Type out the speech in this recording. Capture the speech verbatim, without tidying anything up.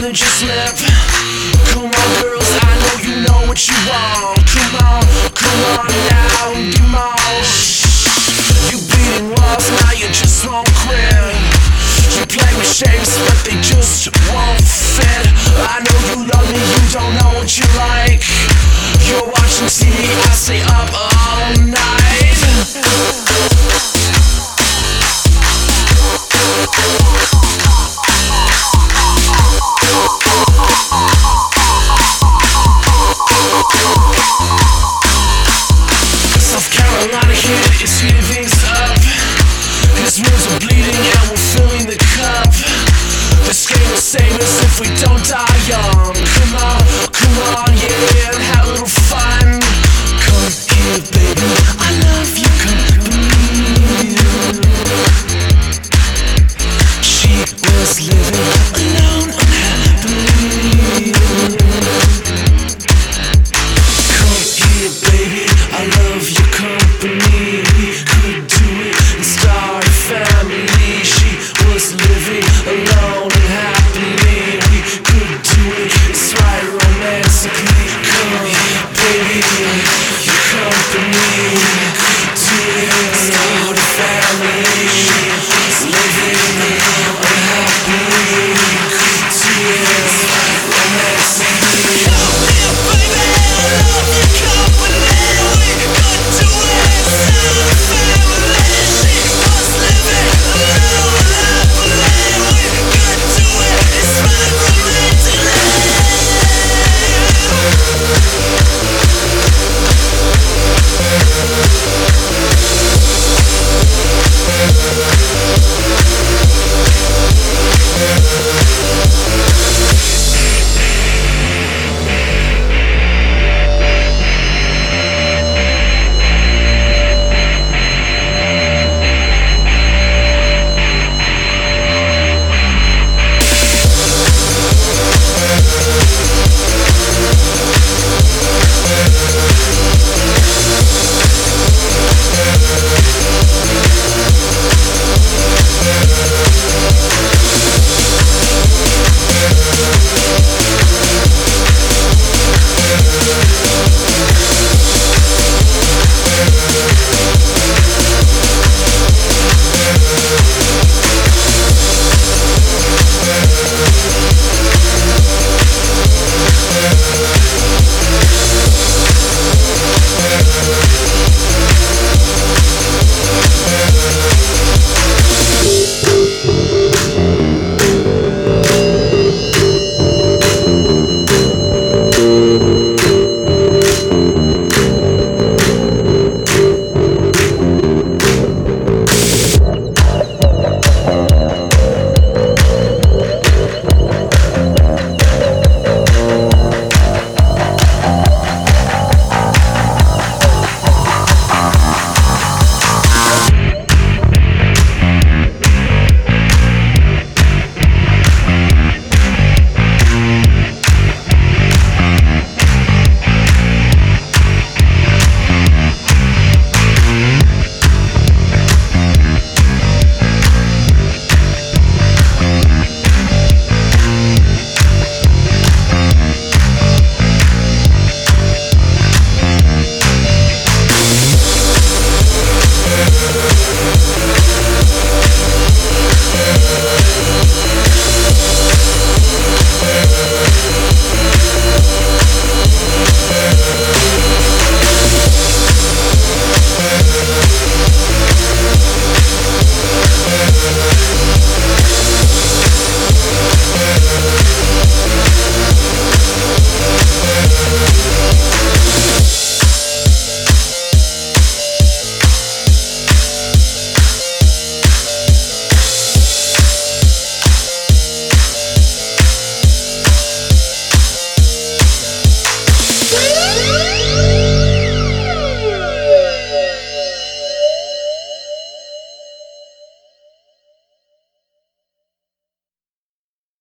than just lip. Come on girls, I know you know what you want. Come on, come on now, come on. You beating walls, now you just won't quit. You play with shapes, but they just won't fit. I know you love me, you don't know what you like. You're watching T V, I stay up all night. South Carolina here is heating things up. These wounds are bleeding and we're filling the cup. This game will save us if we don't die young. Come on, come on.